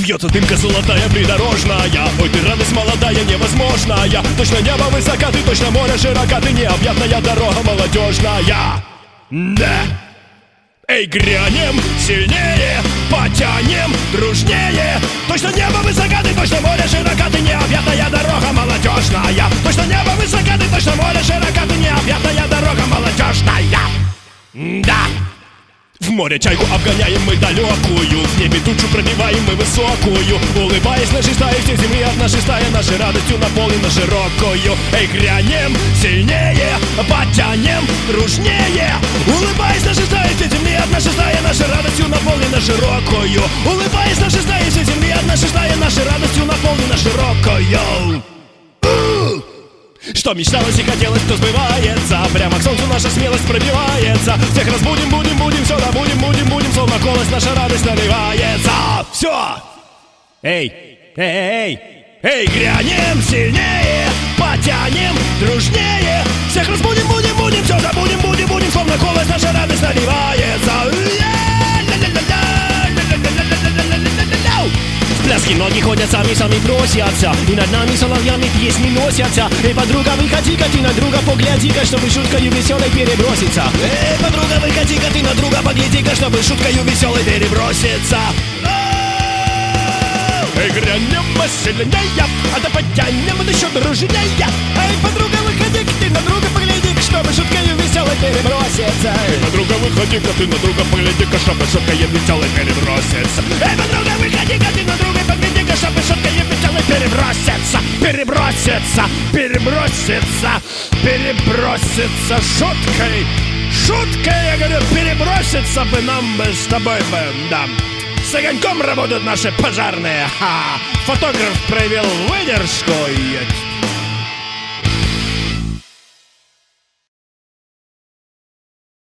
Вьется дымка золотая придорожная. Ой, ты радость молодая, невозможная. Точно небо высока, ты точно море широка. Ты необъятная дорога молодежная. Да. Эй, грянем сильнее, потянем дружнее. Точно небо высока, ты точно море широка. Ты необъятная дорога молодежная. Точно небо высока, ты точно море широка. Ты необъятная дорога молодежная. Да. В море чайку обгоняем мы далекую, в небе тучу пробиваем мы высокую. Улыбаясь нашей стае, все земли от нашей стаи, нашей радостью наполнена широкую. Эй, грянем сильнее, потянем дружнее. Улыбаясь нашей стае, все земли от нашей стаи, нашей радостью наполнена широкую. Улыбаясь нашей стае, все земли от нашей стаи, нашей радостью наполнена широкую. Что мечталось и хотелось, то сбывается. Прямо к солнцу наша смелость пробивается. Всех разбудим, будем, все будем, словно колос наша радость наливается. Все! Эй, грянем сильнее, потянем дружнее. Всех разбудим, будем, все будем, словно колос наша радость наливается. В пляске ноги ходят, сами просятся. И над нами соловьями песни носятся. Эй, подруга, выходи-ка, ты на друга погляди-ка, чтобы шуткою веселой переброситься. Эй, подруга, выходи-ка, ты на друга погляди-ка, чтобы шуткою веселой переброситься. Эй, грянем сильнее, а да потянем еще дружнее. Эй, подруга, выходи-ка, ты на друга погляди-ка, чтобы шуткою веселой переброситься. Эй, подруга, выходи-ка, ты на друга погляди-ка, чтобы шуткою веселой переброситься. Эй, подруга, выходи-ка, ты на друга погляди-ка, чтобы шуткою веселой переброситься. Переброситься шуткой, я говорю, переброситься бы нам бы с тобой бы, да. С огоньком работают наши пожарные. Фотограф проявил выдержку.